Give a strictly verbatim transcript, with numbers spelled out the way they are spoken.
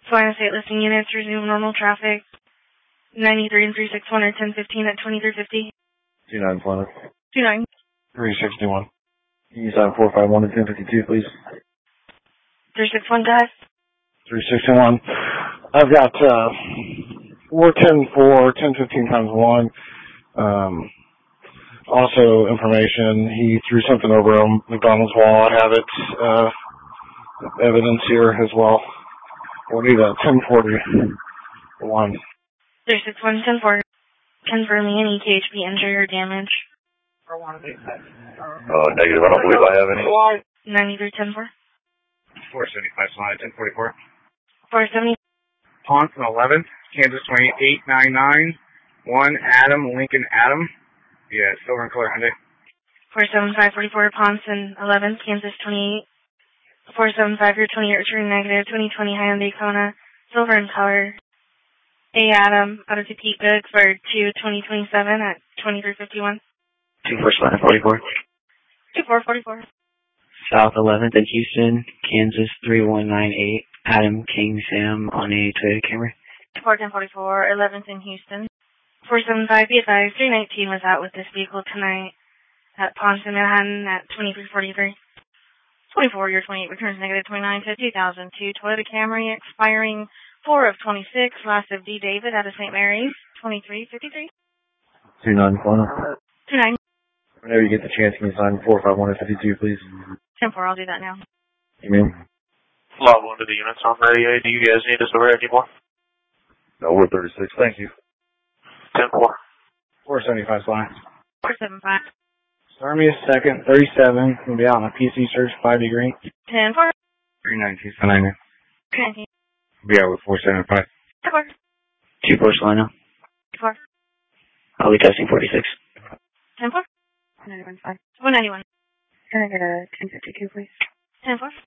Salina State listing units resume normal traffic. ninety-three and three sixty-one or ten fifteen at twenty-three fifty. two nine, Salina. two nine. three sixty-one. Can you sign four five one to ten fifty-two, please? three sixty-one, guys. three sixty-one. I've got, uh, four ten four, ten fifteen times one. Um, also information, he threw something over on McDonald's wall. I have it, uh, evidence here as well. We'll need a ten forty-one. three sixty-one, ten forty. Confirming any K H P injury or damage. Uh, negative. I don't believe I have any. ninety-three, ten four. four seventy-five, slide, ten forty-four. four seventy. Ponson eleven, Kansas twenty-eight ninety-nine. one, Adam, Lincoln Adam. Yeah, silver and color Hyundai. four seven five, forty-four, Ponson eleven, Kansas twenty-eight. four seven five, your twenty-eight, returning negative, twenty twenty Hyundai Kona, silver and color. A Adam, out of the Pete Good for two twenty twenty-seven at twenty-three fifty-one. two four slide, forty-four. two four forty-four. South eleventh in Houston, Kansas three one nine eight. Adam King Sam on a Toyota Camry. four ten forty-four, eleventh in Houston. four seven five, be advised, three nineteen was out with this vehicle tonight at Ponson, Manhattan at twenty-three forty-three. twenty-four, your twenty-eight, returns negative twenty-nine to two thousand two. Toyota Camry expiring four of twenty-six. Last of D. David out of Saint Mary's, twenty-three fifty-three. two nine, Salina. two nine. Whenever you get the chance, can you sign four five one to fifty-two, please? ten four, I'll do that now. You mean? Log one to the units on radio. Do you guys need us over anymore? No, we're thirty-six. Thank you. ten four. four seventy-five, Salina. four seven five. Army second, thirty-seven. We'll be out on a P C search, five degree. ten four. three nineteen, nine. three nineteen. We'll be out with four seventy-five. ten four. two four Salina. ten four. I'll be testing forty-six. ten four. ninety-one five. one ninety-one. Can I get a ten fifty-two, please? ten four.